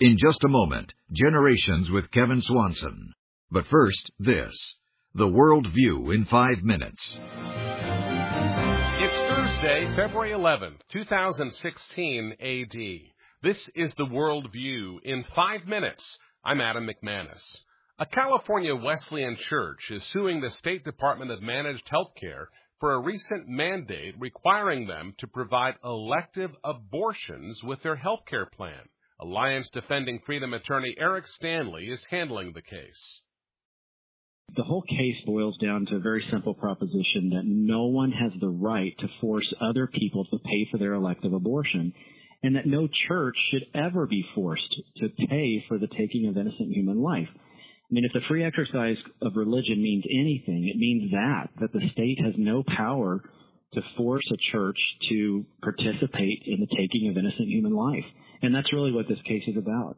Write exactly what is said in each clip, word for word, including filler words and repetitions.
In just a moment, Generations with Kevin Swanson. But first, this. The World View in five minutes. It's Thursday, February eleventh, two thousand sixteen A D. This is The World View in five minutes. I'm Adam McManus. A California Wesleyan church is suing the State Department of Managed Healthcare for a recent mandate requiring them to provide elective abortions with their health care plan. Alliance Defending Freedom attorney Eric Stanley is handling the case. The whole case boils down to a very simple proposition that no one has the right to force other people to pay for their elective abortion, and that no church should ever be forced to pay for the taking of innocent human life. I mean, if the free exercise of religion means anything, it means that, that the state has no power to force a church to participate in the taking of innocent human life. And that's really what this case is about.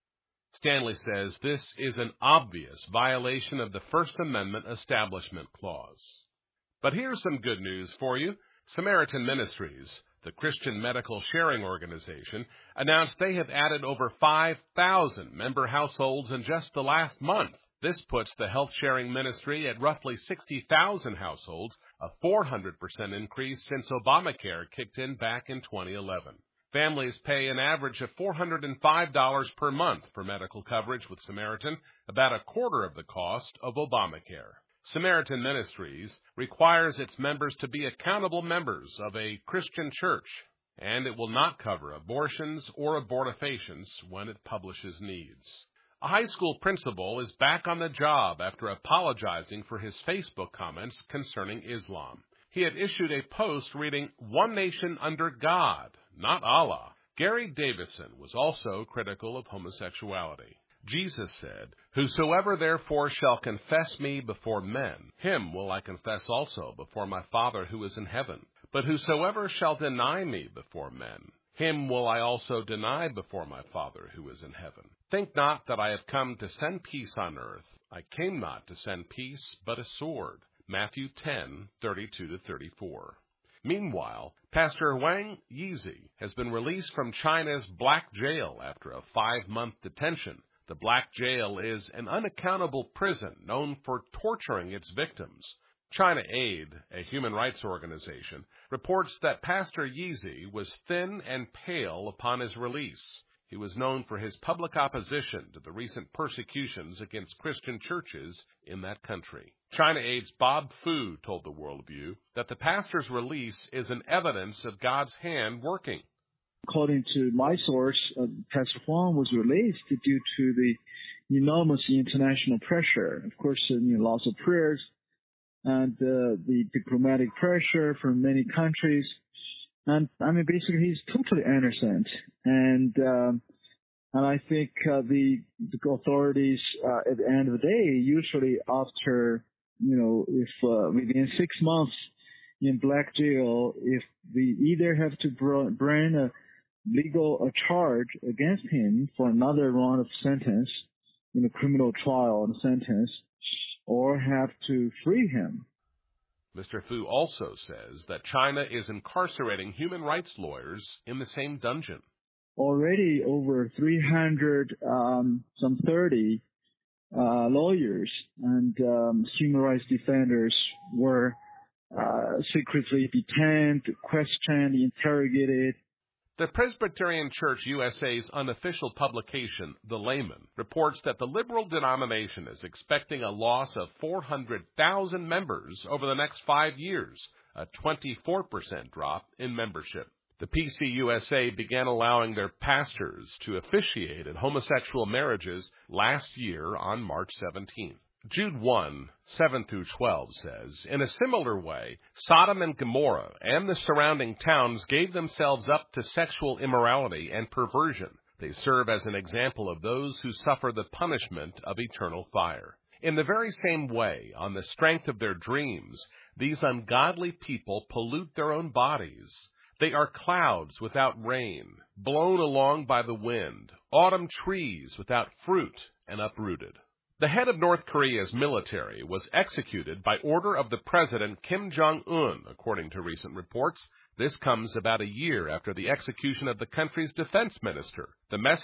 Stanley says this is an obvious violation of the First Amendment Establishment Clause. But here's some good news for you. Samaritan Ministries, the Christian medical sharing organization, announced they have added over five thousand member households in just the last month. This puts the health sharing ministry at roughly sixty thousand households, a four hundred percent increase since Obamacare kicked in back in twenty eleven. Families pay an average of four hundred five dollars per month for medical coverage with Samaritan, about a quarter of the cost of Obamacare. Samaritan Ministries requires its members to be accountable members of a Christian church, and it will not cover abortions or abortifacients when it publishes needs. A high school principal is back on the job after apologizing for his Facebook comments concerning Islam. He had issued a post reading, "One nation under God, not Allah." Gary Davison was also critical of homosexuality. Jesus said, "Whosoever therefore shall confess me before men, him will I confess also before my Father who is in heaven. But whosoever shall deny me before men, him will I also deny before my Father who is in heaven. Think not that I have come to send peace on earth. I came not to send peace, but a sword." Matthew ten, thirty-two to thirty-four. Meanwhile, Pastor Wang Yizi has been released from China's Black Jail after a five-month detention. The Black Jail is an unaccountable prison known for torturing its victims. China Aid, a human rights organization, reports that Pastor Yizi was thin and pale upon his release. He was known for his public opposition to the recent persecutions against Christian churches in that country. China Aid's Bob Fu told the World View that the pastor's release is an evidence of God's hand working. According to my source, uh, Pastor Huang was released due to the enormous international pressure. Of course, uh, you know, lots of prayers and uh, the diplomatic pressure from many countries. And, I mean, basically, he's totally innocent. And um, and I think uh, the, the authorities, uh, at the end of the day, usually after, you know, if uh, within six months in Black Jail, if we either have to bring a legal a charge against him for another round of sentence, in a criminal trial and sentence, or have to free him. Mister Fu also says that China is incarcerating human rights lawyers in the same dungeon. Already over three hundred, um, some thirty uh, lawyers and um, human rights defenders were uh, secretly detained, questioned, interrogated. The Presbyterian Church U S A's unofficial publication, The Layman, reports that the liberal denomination is expecting a loss of four hundred thousand members over the next five years, a twenty-four percent drop in membership. The P C U S A began allowing their pastors to officiate at homosexual marriages last year on March seventeenth. Jude one, seven through twelve says, "In a similar way, Sodom and Gomorrah and the surrounding towns gave themselves up to sexual immorality and perversion. They serve as an example of those who suffer the punishment of eternal fire. In the very same way, on the strength of their dreams, these ungodly people pollute their own bodies. They are clouds without rain, blown along by the wind, autumn trees without fruit and uprooted." The head of North Korea's military was executed by order of the President Kim Jong-un, according to recent reports. This comes about a year after the execution of the country's defense minister. The message?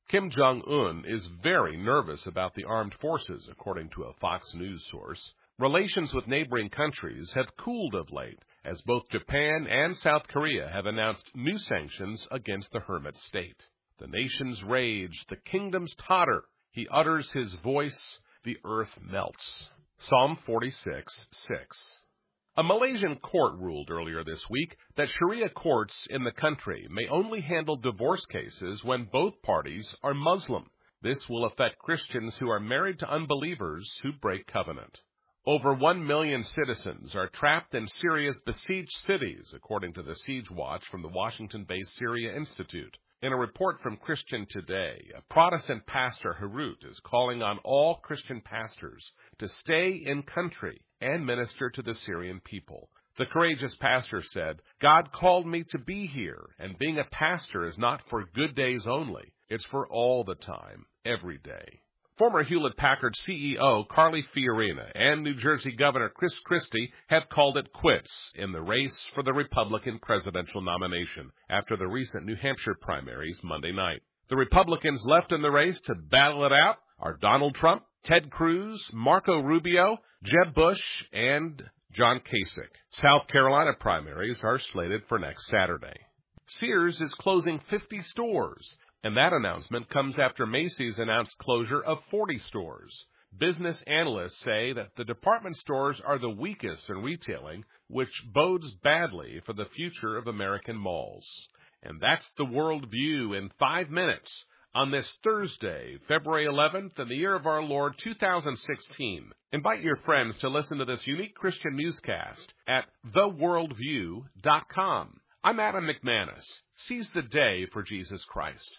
Kim Jong-un is very nervous about the armed forces, according to a Fox News source. Relations with neighboring countries have cooled of late, as both Japan and South Korea have announced new sanctions against the hermit state. The nations rage, the kingdoms totter. He utters his voice, the earth melts. Psalm forty-six, six. A Malaysian court ruled earlier this week that Sharia courts in the country may only handle divorce cases when both parties are Muslim. This will affect Christians who are married to unbelievers who break covenant. Over one million citizens are trapped in Syria's besieged cities, according to the Siege Watch from the Washington-based Syria Institute. In a report from Christian Today, a Protestant pastor, Harut, is calling on all Christian pastors to stay in country and minister to the Syrian people. The courageous pastor said, "God called me to be here, and being a pastor is not for good days only. It's for all the time, every day." Former Hewlett-Packard C E O Carly Fiorina and New Jersey Governor Chris Christie have called it quits in the race for the Republican presidential nomination after the recent New Hampshire primaries Monday night. The Republicans left in the race to battle it out are Donald Trump, Ted Cruz, Marco Rubio, Jeb Bush, and John Kasich. South Carolina primaries are slated for next Saturday. Sears is closing fifty stores. And that announcement comes after Macy's announced closure of forty stores. Business analysts say that the department stores are the weakest in retailing, which bodes badly for the future of American malls. And that's the World View in five minutes on this Thursday, February eleventh, in the year of our Lord two thousand sixteen. Invite your friends to listen to this unique Christian newscast at the world view dot com. I'm Adam McManus. Seize the day for Jesus Christ.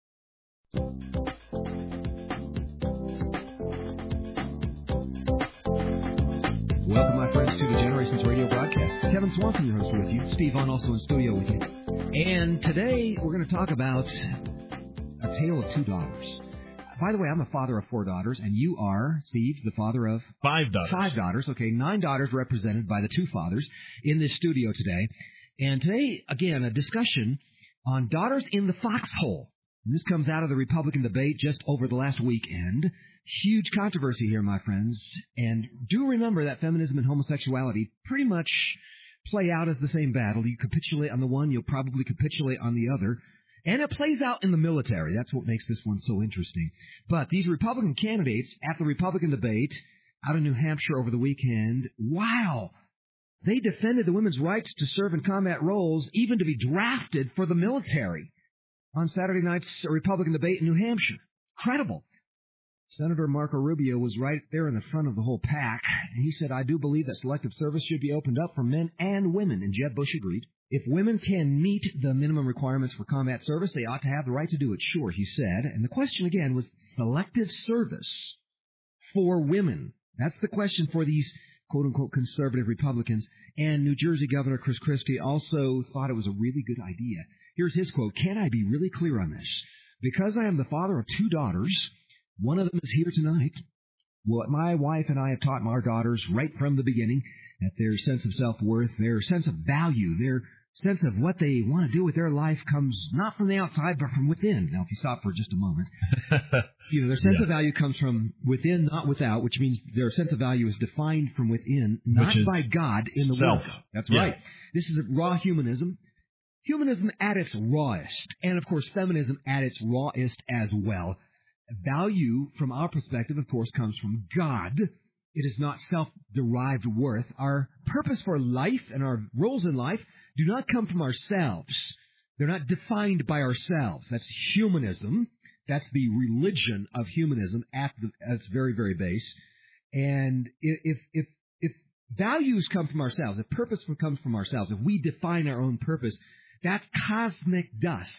Welcome, my friends, to the Generations Radio broadcast. Kevin Swanson, your host, with you. Steve Vaughn, also in studio with you. And today we're going to talk about a tale of two daughters. By the way, I'm the father of four daughters, and you are, Steve, the father of... Five daughters. Five daughters. Okay, nine daughters represented by the two fathers in this studio today. And today, again, a discussion on daughters in the foxhole. And this comes out of the Republican debate just over the last weekend. Huge controversy here, my friends. And do remember that feminism and homosexuality pretty much play out as the same battle. You capitulate on the one, you'll probably capitulate on the other. And it plays out in the military. That's what makes this one so interesting. But these Republican candidates at the Republican debate out in New Hampshire over the weekend, wow, they defended the women's rights to serve in combat roles, even to be drafted for the military. On Saturday night's Republican debate in New Hampshire. Incredible. Senator Marco Rubio was right there in the front of the whole pack, and he said, "I do believe that selective service should be opened up for men and women," and Jeb Bush agreed. "If women can meet the minimum requirements for combat service, they ought to have the right to do it, sure," he said. And the question again was selective service for women. That's the question for these quote-unquote conservative Republicans. And New Jersey Governor Chris Christie also thought it was a really good idea. Here's his quote, "Can I be really clear on this? Because I am the father of two daughters, one of them is here tonight. What my wife and I have taught our daughters right from the beginning, that their sense of self-worth, their sense of value, their sense of what they want to do with their life comes not from the outside, but from within." Now, if you stop for just a moment, you know, their sense yeah. of value comes from within, not without, which means their sense of value is defined from within, not by God in the self. world. That's yeah. right. This is raw humanism. Humanism at its rawest, and of course feminism at its rawest as well. Value, from our perspective, of course, comes from God. It is not self-derived worth. Our purpose for life and our roles in life do not come from ourselves. They're not defined by ourselves. That's humanism. That's the religion of humanism at, the, at its very, very base. And if if if values come from ourselves, if purpose comes from ourselves, if we define our own purpose, that's cosmic dust,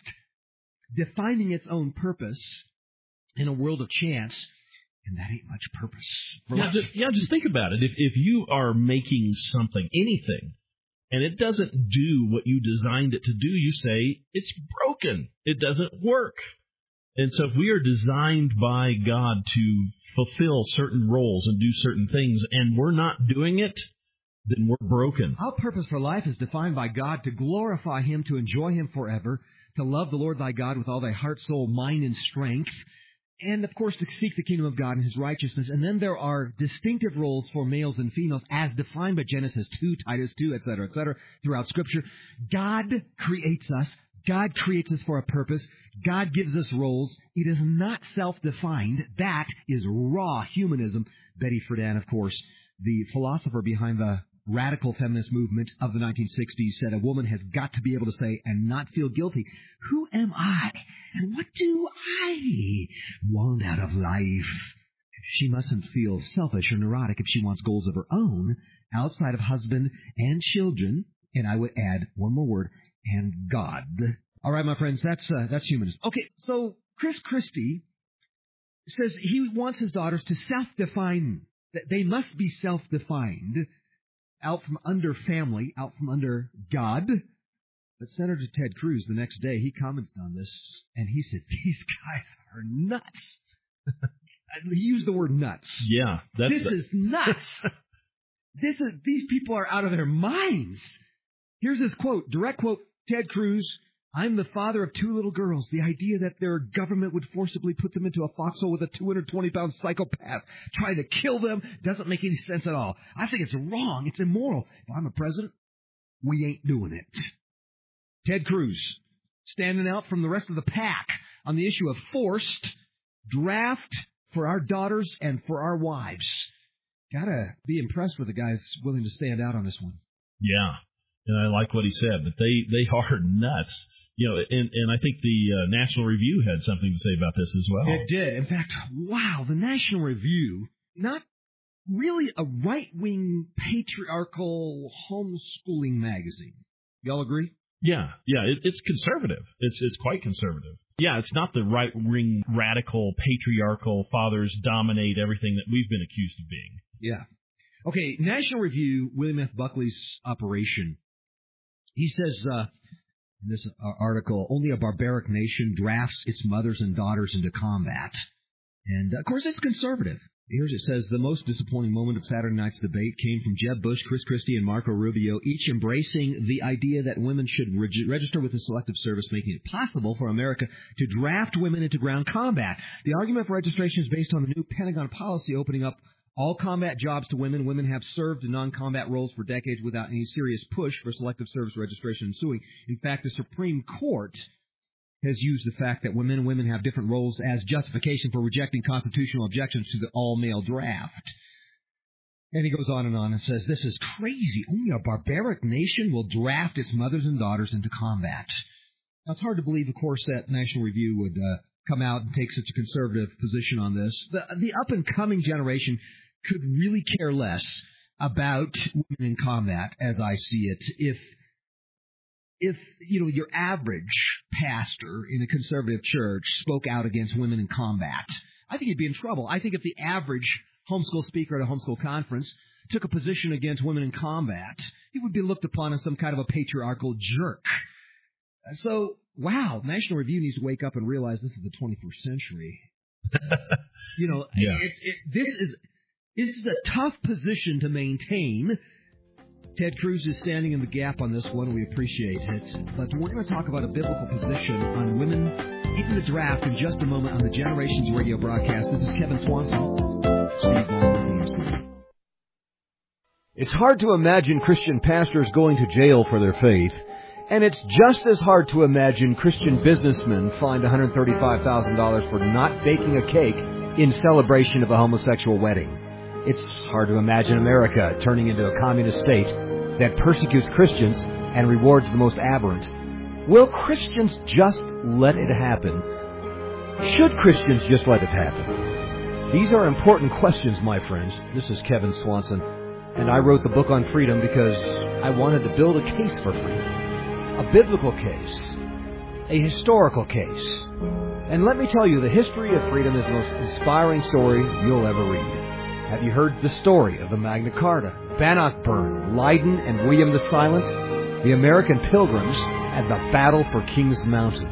defining its own purpose in a world of chance, and that ain't much purpose. Yeah just, yeah, just think about it. If if you are making something, anything, and it doesn't do what you designed it to do, you say, it's broken. It doesn't work. And so if we are designed by God to fulfill certain roles and do certain things, and we're not doing it, then we're broken. Our purpose for life is defined by God to glorify Him, to enjoy Him forever, to love the Lord thy God with all thy heart, soul, mind, and strength, and, of course, to seek the kingdom of God and His righteousness. And then there are distinctive roles for males and females as defined by Genesis two, Titus two, et cetera, et cetera, throughout Scripture. God creates us. God creates us for a purpose. God gives us roles. It is not self-defined. That is raw humanism. Betty Friedan, of course, the philosopher behind the radical feminist movement of the nineteen sixties, said a woman has got to be able to say and not feel guilty, who am I and what do I want out of life? She mustn't feel selfish or neurotic if she wants goals of her own outside of husband and children, and I would add one more word, and God. All right, my friends, that's uh, that's humanism. Okay, so Chris Christie says he wants his daughters to self-define, that they must be self-defined, out from under family, out from under God. But Senator Ted Cruz, the next day, he commented on this, and he said, these guys are nuts. He used the word nuts. Yeah. That's this the... is nuts. This is These people are out of their minds. Here's his quote, direct quote, Ted Cruz, I'm the father of two little girls. The idea that their government would forcibly put them into a foxhole with a two hundred twenty pound psychopath trying to kill them doesn't make any sense at all. I think it's wrong. It's immoral. If I'm a president, we ain't doing it. Ted Cruz, standing out from the rest of the pack on the issue of forced draft for our daughters and for our wives. Gotta be impressed with the guys willing to stand out on this one. Yeah. And I like what he said, but they, they are nuts. You know, and, and I think the uh, National Review had something to say about this as well. It did. In fact, wow, the National Review, not really a right-wing patriarchal homeschooling magazine. Y'all agree? Yeah, yeah, it, it's conservative. It's it's quite conservative. Yeah, it's not the right-wing radical patriarchal fathers dominate everything that we've been accused of being. Yeah. Okay, National Review, William F. Buckley's operation. He says, uh, in this article, only a barbaric nation drafts its mothers and daughters into combat. And, of course, it's conservative. Here's it says, the most disappointing moment of Saturday night's debate came from Jeb Bush, Chris Christie, and Marco Rubio, each embracing the idea that women should reg- register with the Selective Service, making it possible for America to draft women into ground combat. The argument for registration is based on the new Pentagon policy opening up all combat jobs to women. Women have served in non-combat roles for decades without any serious push for Selective Service registration ensuing. In fact, the Supreme Court has used the fact that women and women have different roles as justification for rejecting constitutional objections to the all-male draft. And he goes on and on and says, this is crazy. Only a barbaric nation will draft its mothers and daughters into combat. Now, it's hard to believe, of course, that National Review would uh, come out and take such a conservative position on this. The, the up-and-coming generation could really care less about women in combat, as I see it. If, if you know, your average pastor in a conservative church spoke out against women in combat, I think he'd be in trouble. I think if the average homeschool speaker at a homeschool conference took a position against women in combat, he would be looked upon as some kind of a patriarchal jerk. So, wow, National Review needs to wake up and realize this is the twenty-first century. You know, yeah. it, it, this is... This is a tough position to maintain. Ted Cruz is standing in the gap on this one. We appreciate it. But we're going to talk about a biblical position on women in the draft in just a moment on the Generations radio broadcast. This is Kevin Swanson. Steve Ball. It's hard to imagine Christian pastors going to jail for their faith. And it's just as hard to imagine Christian businessmen fined one hundred thirty-five thousand dollars for not baking a cake in celebration of a homosexual wedding. It's hard to imagine America turning into a communist state that persecutes Christians and rewards the most aberrant. Will Christians just let it happen? Should Christians just let it happen? These are important questions, my friends. This is Kevin Swanson, and I wrote the book on freedom because I wanted to build a case for freedom. A biblical case. A historical case. And let me tell you, the history of freedom is the most inspiring story you'll ever read. Have you heard the story of the Magna Carta, Bannockburn, Leiden, and William the Silent, the American Pilgrims, and the battle for Kings Mountain?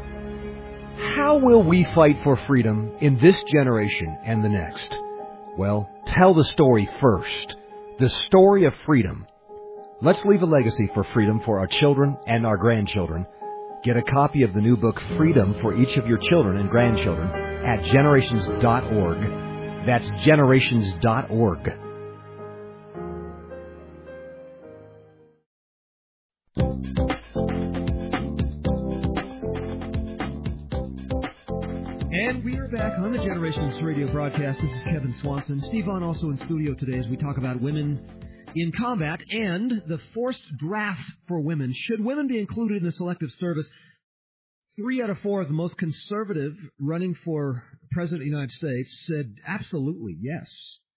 How will we fight for freedom in this generation and the next? Well, tell the story first. The story of freedom. Let's leave a legacy for freedom for our children and our grandchildren. Get a copy of the new book, Freedom for Each of Your Children and Grandchildren, at generations dot org. That's generations dot org. And we are back on the Generations Radio broadcast. This is Kevin Swanson. Steve Vaughn also in studio today as we talk about women in combat and the forced draft for women. Should women be included in the selective service? Three out of four of the most conservative running for President of the United States said absolutely yes.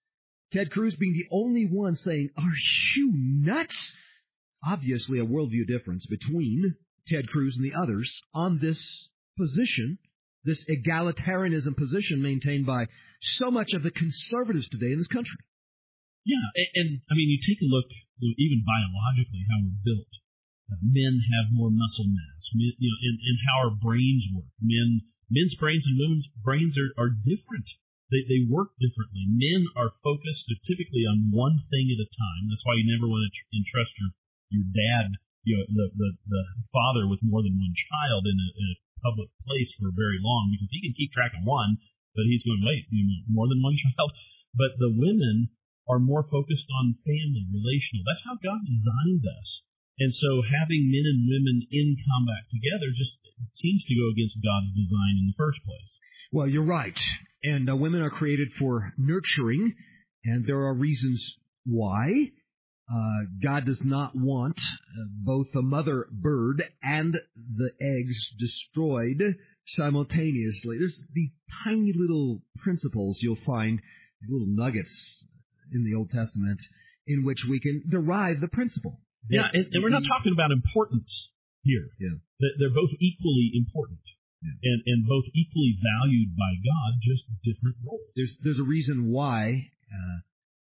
Ted Cruz being the only one saying, are you nuts? Obviously a worldview difference between Ted Cruz and the others on this position, this egalitarianism position maintained by so much of the conservatives today in this country. Yeah, and, and I mean, you take a look, you know, even biologically, how we're built. Uh, men have more muscle mass, men, you know, and, and how our brains work. Men, men's brains and women's brains are, are different. They they work differently. Men are focused typically on one thing at a time. That's why you never want to tr- entrust your your dad, you know, the, the the father with more than one child in a, in a public place for very long, because he can keep track of one, but he's going, wait, you know, more than one child. But the women are more focused on family, relational. That's how God designed us. And so having men and women in combat together just seems to go against God's design in the first place. Well, you're right. And uh, women are created for nurturing, and there are reasons why. Uh, God does not want uh, both the mother bird and the eggs destroyed simultaneously. There's these tiny little principles you'll find, these little nuggets in the Old Testament, in which we can derive the principle. Yeah, and, and we're not talking about importance here. Yeah. They're both equally important. Yeah. And, and both equally valued by God, just different roles. There's there's a reason why uh,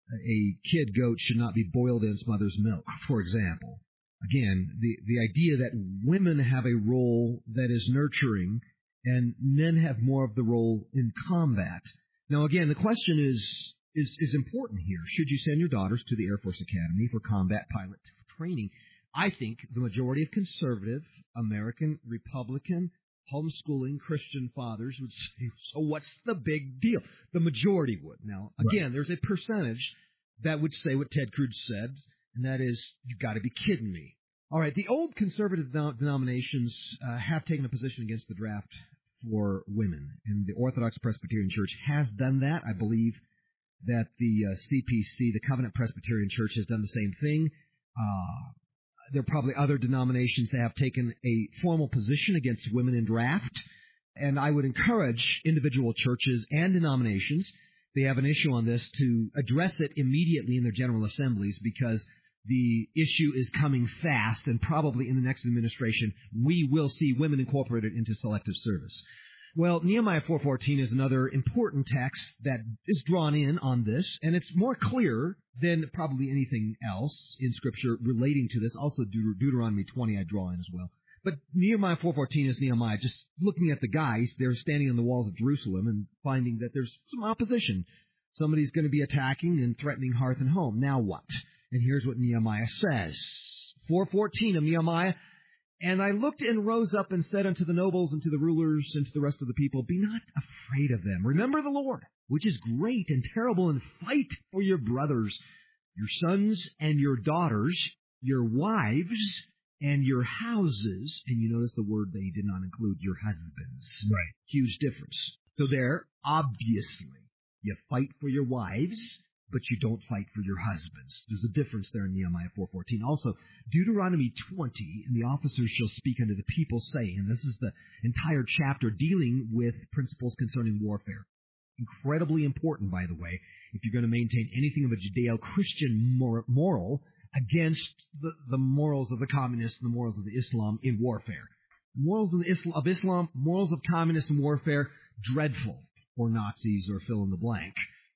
a kid goat should not be boiled in its mother's milk, for example. Again, the, the idea that women have a role that is nurturing and men have more of the role in combat. Now, again, the question is, is, is important here. Should you send your daughters to the Air Force Academy for combat pilot training? I think the majority of conservative, American, Republican, homeschooling Christian fathers would say, so what's the big deal? The majority would. Now, again, right. There's a percentage that would say what Ted Cruz said, and that is, you've got to be kidding me. All right, the old conservative denominations uh, have taken a position against the draft for women, and the Orthodox Presbyterian Church has done that. I believe that the uh, C P C, the Covenant Presbyterian Church, has done the same thing. Uh, there are probably other denominations that have taken a formal position against women in draft, and I would encourage individual churches and denominations, they have an issue on this, to address it immediately in their general assemblies, because the issue is coming fast, and probably in the next administration we will see women incorporated into selective service. Well, Nehemiah four fourteen is another important text that is drawn in on this, and it's more clear than probably anything else in Scripture relating to this. Also, Deut- Deuteronomy twenty I draw in as well. But Nehemiah four fourteen is Nehemiah just looking at the guys. They're standing on the walls of Jerusalem and finding that there's some opposition. Somebody's going to be attacking and threatening hearth and home. Now what? And here's what Nehemiah says. four fourteen of Nehemiah. And I looked and rose up and said unto the nobles and to the rulers and to the rest of the people, be not afraid of them. Remember the Lord, which is great and terrible, and fight for your brothers, your sons and your daughters, your wives and your houses. And you notice the word that he did not include, your husbands. Right. Huge difference. So there, obviously, you fight for your wives, but you don't fight for your husbands. There's a difference there in Nehemiah four fourteen. Also, Deuteronomy twenty, and the officers shall speak unto the people, saying, and this is the entire chapter dealing with principles concerning warfare. Incredibly important, by the way, if you're going to maintain anything of a Judeo-Christian mor- moral against the, the morals of the communists and the morals of the Islam in warfare. Morals of, the Islam, of Islam, morals of communists in warfare, dreadful for Nazis or fill in the blank.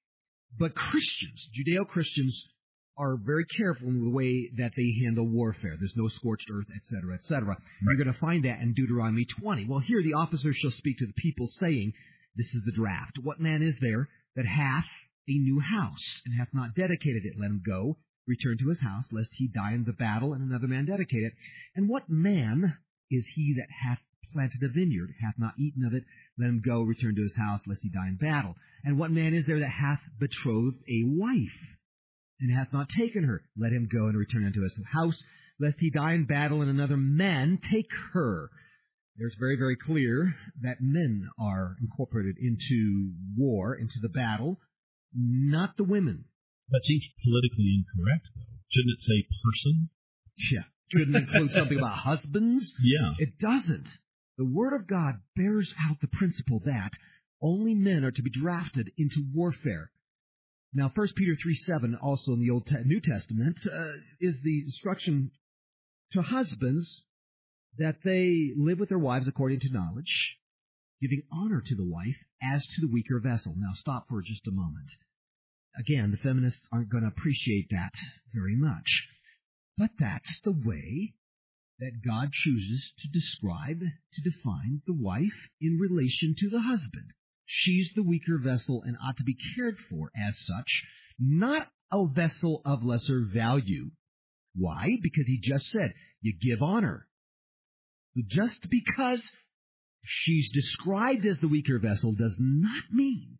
But Christians, Judeo-Christians, are very careful in the way that they handle warfare. There's no scorched earth, et cetera, et cetera. Right. You're going to find that in Deuteronomy twenty. Well, here the officers shall speak to the people, saying, this is the draft. What man is there that hath a new house, and hath not dedicated it? Let him go, return to his house, lest he die in the battle, and another man dedicate it. And what man is he that hath planted a vineyard, hath not eaten of it, let him go, return to his house, lest he die in battle. And what man is there that hath betrothed a wife, and hath not taken her? Let him go and return unto his house, lest he die in battle, and another man take her. There's very, very clear that men are incorporated into war, into the battle, not the women. That seems politically incorrect, though. Shouldn't it say person? Yeah. Shouldn't include something about husbands? Yeah. It doesn't. The Word of God bears out the principle that only men are to be drafted into warfare. Now, First Peter three seven, also in the Old Te- New Testament, uh, is the instruction to husbands that they live with their wives according to knowledge, giving honor to the wife as to the weaker vessel. Now, stop for just a moment. Again, the feminists aren't going to appreciate that very much. But that's the way that God chooses to describe, to define the wife in relation to the husband. She's the weaker vessel and ought to be cared for as such, not a vessel of lesser value. Why? Because he just said, you give honor. Just because she's described as the weaker vessel does not mean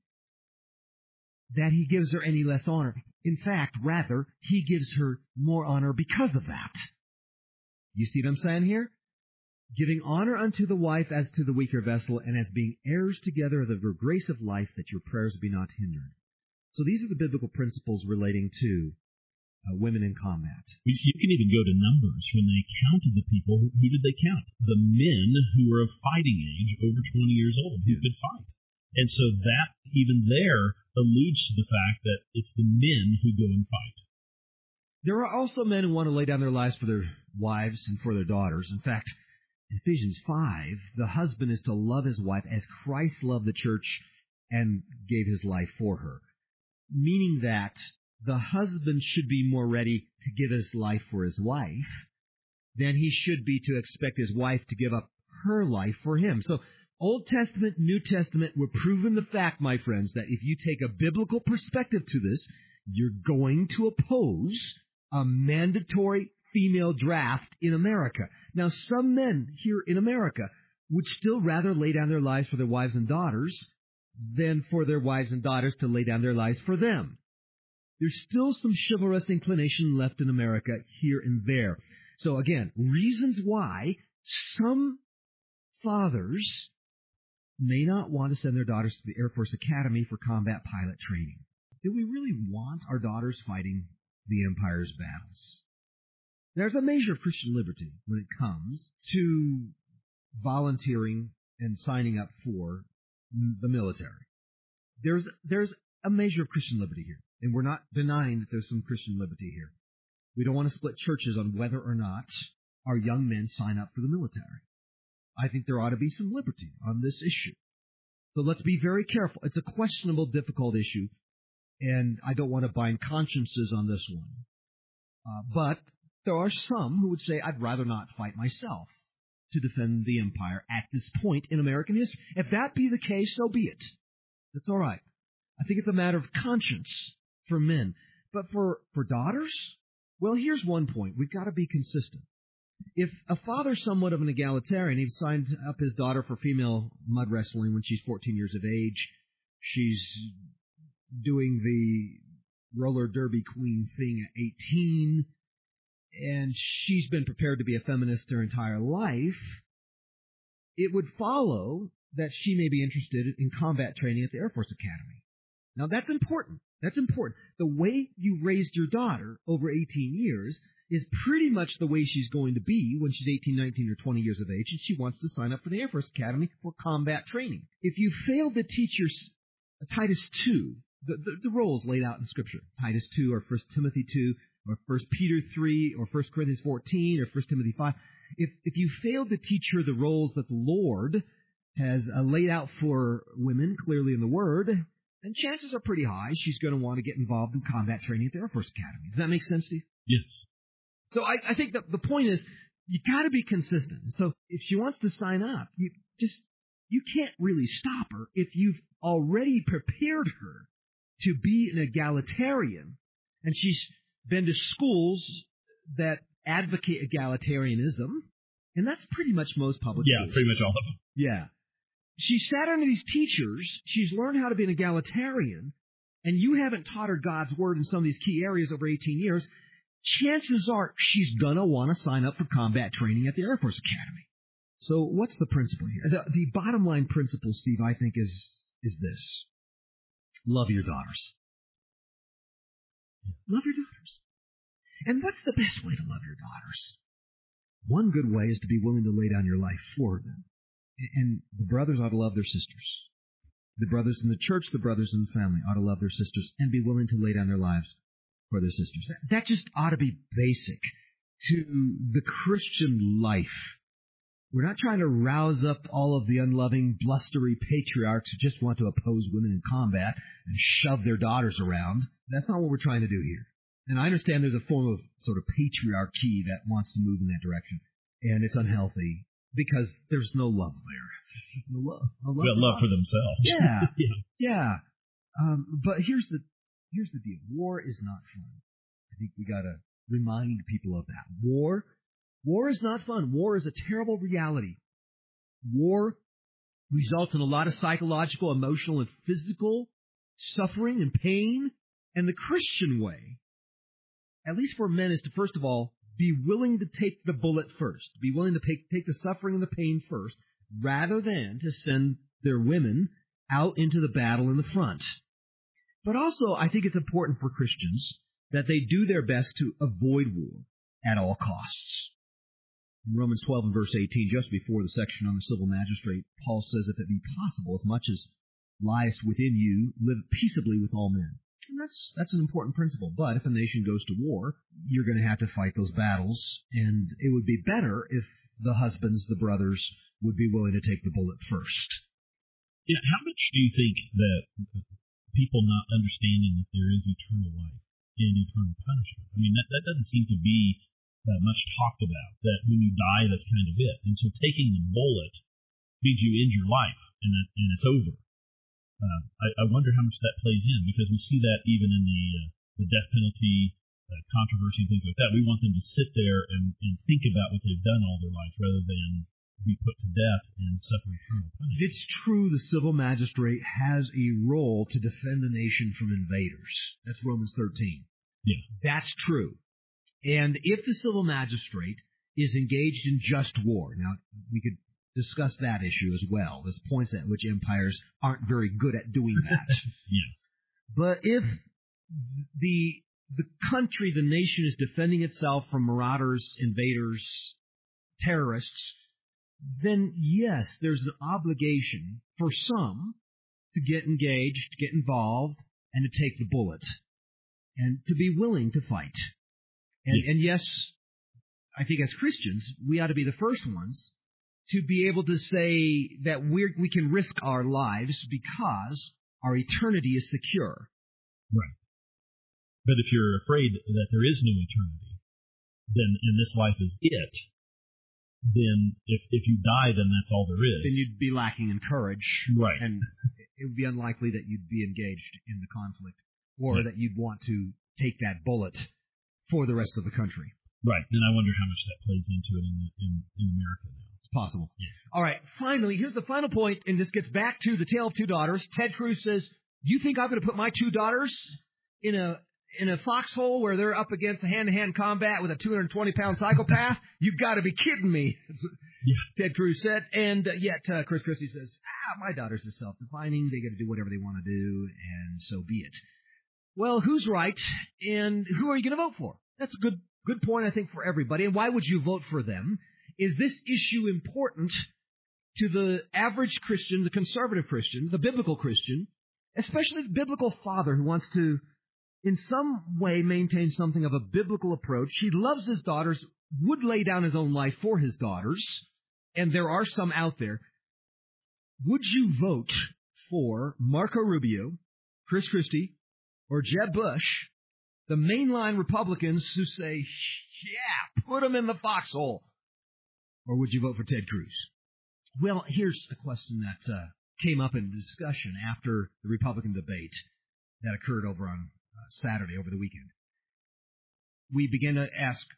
that he gives her any less honor. In fact, rather, he gives her more honor because of that. You see what I'm saying here? Giving honor unto the wife as to the weaker vessel, and as being heirs together of the grace of life, that your prayers be not hindered. So these are the biblical principles relating to uh, women in combat. You can even go to Numbers. When they counted the people, who did they count? The men who were of fighting age, over twenty years old, who could fight. And so that, even there, alludes to the fact that it's the men who go and fight. There are also men who want to lay down their lives for their wives and for their daughters. In fact, in Ephesians five, the husband is to love his wife as Christ loved the church and gave his life for her. Meaning that the husband should be more ready to give his life for his wife than he should be to expect his wife to give up her life for him. So, Old Testament, New Testament, we're proving the fact, my friends, that if you take a biblical perspective to this, you're going to oppose a mandatory female draft in America. Now, some men here in America would still rather lay down their lives for their wives and daughters than for their wives and daughters to lay down their lives for them. There's still some chivalrous inclination left in America here and there. So again, reasons why some fathers may not want to send their daughters to the Air Force Academy for combat pilot training. Do we really want our daughters fighting the Empire's battles? There's a measure of Christian liberty when it comes to volunteering and signing up for the military. There's there's a measure of Christian liberty here, and we're not denying that there's some Christian liberty here. We don't want to split churches on whether or not our young men sign up for the military. I think there ought to be some liberty on this issue. So let's be very careful. It's a questionable, difficult issue, and I don't want to bind consciences on this one. Uh, but there are some who would say, I'd rather not fight myself to defend the empire at this point in American history. If that be the case, so be it. That's all right. I think it's a matter of conscience for men. But for, for daughters, well, here's one point. We've got to be consistent. If a father's somewhat of an egalitarian, he signed up his daughter for female mud wrestling when she's fourteen years of age. She's doing the roller derby queen thing at eighteen, and she's been prepared to be a feminist her entire life. It would follow that she may be interested in combat training at the Air Force Academy. Now, that's important. That's important. The way you raised your daughter over eighteen years is pretty much the way she's going to be when she's eighteen, nineteen, or twenty years of age, and she wants to sign up for the Air Force Academy for combat training. If you fail to teach your Titus two, the, the, the roles laid out in Scripture, Titus two or First Timothy two or First Peter three or First Corinthians fourteen or First Timothy five, if, if you fail to teach her the roles that the Lord has uh, laid out for women clearly in the Word, then chances are pretty high she's going to want to get involved in combat training at the Air Force Academy. Does that make sense, Steve? Yes. So I, I think that the point is, you got to be consistent. So if she wants to sign up, you just you can't really stop her if you've already prepared her to be an egalitarian, and she's been to schools that advocate egalitarianism, And that's pretty much most public Yeah, schools. pretty much all of them. Yeah. She sat under these teachers. She's learned how to be an egalitarian, and you haven't taught her God's Word in some of these key areas over eighteen years. Chances are she's going to want to sign up for combat training at the Air Force Academy. So what's the principle here? The, the bottom line principle, Steve, I think is is this. Love your daughters. Love your daughters. And what's the best way to love your daughters? One good way is to be willing to lay down your life for them. And the brothers ought to love their sisters. The brothers in the church, the brothers in the family ought to love their sisters and be willing to lay down their lives for their sisters. That, that just ought to be basic to the Christian life. We're not trying to rouse up all of the unloving, blustery patriarchs who just want to oppose women in combat and shove their daughters around. That's not what we're trying to do here. And I understand there's a form of sort of patriarchy that wants to move in that direction, and it's unhealthy because there's no love there. There's just no love. No love, well, love for themselves. Yeah, yeah. yeah. Um, but here's the here's the deal. War is not fun. I think we got to remind people of that. War, war is not fun. War is a terrible reality. War results in a lot of psychological, emotional, and physical suffering and pain. And the Christian way, at least for men, is to, first of all, be willing to take the bullet first. Be willing to take, take the suffering and the pain first, rather than to send their women out into the battle in the front. But also, I think it's important for Christians that they do their best to avoid war at all costs. In Romans twelve and verse eighteen, just before the section on the civil magistrate, Paul says, if it be possible, as much as lies within you, live peaceably with all men. And that's that's an important principle. But if a nation goes to war, you're going to have to fight those battles, and it would be better if the husbands, the brothers, would be willing to take the bullet first. Yeah, how much do you think that people not understanding that there is eternal life and eternal punishment? I mean, that, that doesn't seem to be that much talked about, that when you die, that's kind of it. And so taking the bullet means you end your life, and that, and it's over. Uh, I, I wonder how much that plays in, because we see that even in the uh, the death penalty uh, controversy and things like that. We want them to sit there and, and think about what they've done all their life rather than be put to death and suffer eternal punishment. It's true the civil magistrate has a role to defend the nation from invaders. That's Romans thirteen. Yeah. That's true. And if the civil magistrate is engaged in just war, now we could discuss that issue as well. There's points at which empires aren't very good at doing that. Yeah. But if the the country, the nation is defending itself from marauders, invaders, terrorists, then yes, there's an obligation for some to get engaged, to get involved, and to take the bullet, and to be willing to fight. And, yeah. and yes, I think as Christians, we ought to be the first ones to be able to say that we're, we can risk our lives because our eternity is secure. Right. But if you're afraid that there is no eternity, then and this life is it, then if if you die, then that's all there is. Then you'd be lacking in courage. Right. And it would be unlikely that you'd be engaged in the conflict or yeah. that you'd want to take that bullet for the rest of the country. Right. And I wonder how much that plays into it in, in, in America now. Possible. Yeah. All right, finally, here's the final point, and this gets back to the tale of two daughters. Ted Cruz says, you think I'm going to put my two daughters in a in a foxhole where they're up against a hand-to-hand combat with a two hundred twenty pound psychopath? You've got to be kidding me, yeah. Ted Cruz said. And uh, yet uh, Chris Christie says, ah, my daughters are self-defining. They got to do whatever they want to do, and so be it. Well, who's right, and who are you going to vote for? That's a good good point, I think, for everybody. And why would you vote for them? Is this issue important to the average Christian, the conservative Christian, the biblical Christian, especially the biblical father who wants to, in some way, maintain something of a biblical approach? He loves his daughters, would lay down his own life for his daughters, and there are some out there. Would you vote for Marco Rubio, Chris Christie, or Jeb Bush, the mainline Republicans who say, yeah, put them in the foxhole? Or would you vote for Ted Cruz? Well, here's a question that uh, came up in discussion after the Republican debate that occurred over on uh, Saturday, over the weekend. We began to ask,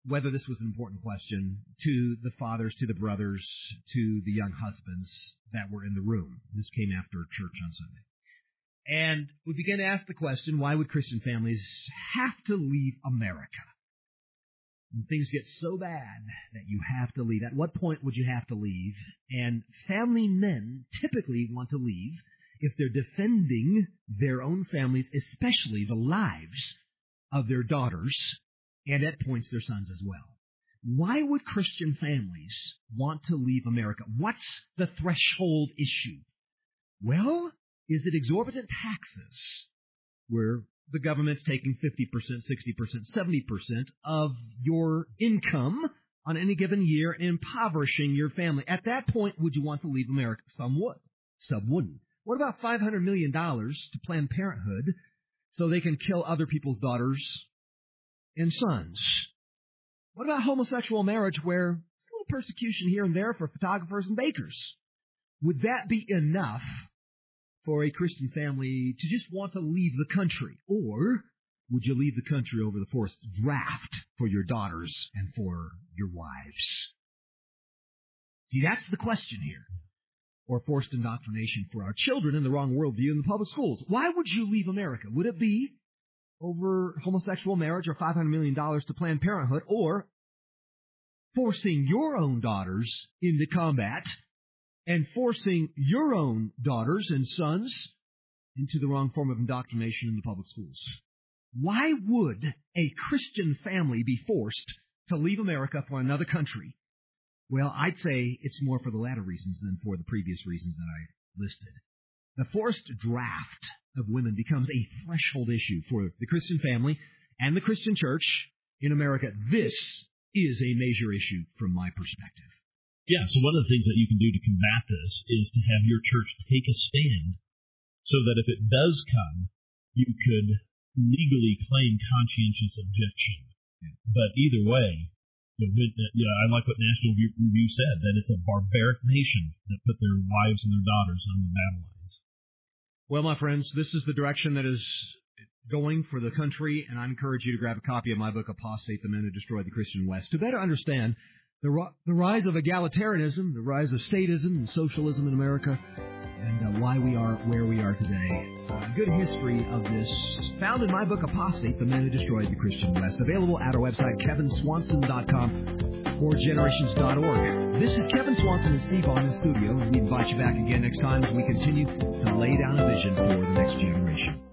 whether this was an important question to the fathers, to the brothers, to the young husbands that were in the room. This came after church on Sunday. And we began to ask the question, why would Christian families have to leave America? When things get so bad that you have to leave, at what point would you have to leave? And family men typically want to leave if they're defending their own families, especially the lives of their daughters, and at points their sons as well. Why would Christian families want to leave America? What's the threshold issue? Well, is it exorbitant taxes where the government's taking fifty percent, sixty percent, seventy percent of your income on any given year and impoverishing your family? At that point, would you want to leave America? Some would. Some wouldn't. What about five hundred million dollars to Planned Parenthood so they can kill other people's daughters and sons? What about homosexual marriage where there's a little persecution here and there for photographers and bakers? Would that be enough for a Christian family to just want to leave the country? Or would you leave the country over the forced draft for your daughters and for your wives? See, that's the question here. Or forced indoctrination for our children in the wrong worldview in the public schools. Why would you leave America? Would it be over homosexual marriage or five hundred million dollars to Planned Parenthood, or forcing your own daughters into combat and forcing your own daughters and sons into the wrong form of indoctrination in the public schools? Why would a Christian family be forced to leave America for another country? Well, I'd say it's more for the latter reasons than for the previous reasons that I listed. The forced draft of women becomes a threshold issue for the Christian family and the Christian church in America. This is a major issue from my perspective. Yeah, so one of the things that you can do to combat this is to have your church take a stand so that if it does come, you could legally claim conscientious objection. Yeah. But either way, you know, you know, I like what National Review said, that it's a barbaric nation that put their wives and their daughters on the battle lines. Well, my friends, this is the direction that is going for the country, and I encourage you to grab a copy of my book, Apostate, The Men Who Destroyed the Christian West, to better understand the, the rise of egalitarianism, the rise of statism and socialism in America, and uh, why we are where we are today. A good history of this found in my book, Apostate, The Men Who Destroyed the Christian West, available at our website, kevin swanson dot com or generations dot org. This is Kevin Swanson and Steve Vaughn in the studio, and we invite you back again next time as we continue to lay down a vision for the next generation.